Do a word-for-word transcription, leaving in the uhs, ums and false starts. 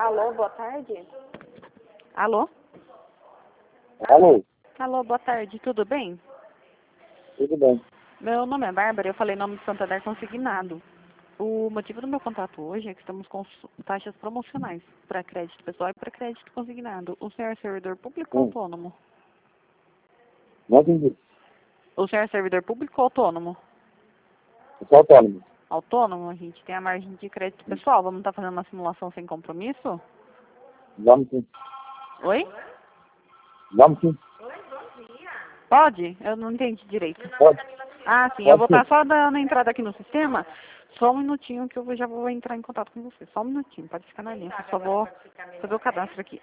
Alô, boa tarde? Alô? Alô, Alô, boa tarde, tudo bem? tudo bem? Meu nome é Bárbara, eu falei em nome de Santander Consignado. O motivo do meu contato hoje é que estamos com su- taxas promocionais para crédito pessoal e para crédito consignado. O senhor é servidor público ou Hum, autônomo? não entendi. O senhor é servidor público ou autônomo? Eu sou autônomo. Autônomo, a gente tem a margem de crédito pessoal. Vamos estar fazendo uma simulação sem compromisso? Vamos sim. Oi? Vamos sim. Pode? Eu não entendi direito. Pode, Ah, sim, eu pode vou estar sim. só dando entrada aqui no sistema. Só um minutinho que eu já vou entrar em contato com você. Só um minutinho, pode ficar na linha. Eu só vou fazer o cadastro aqui.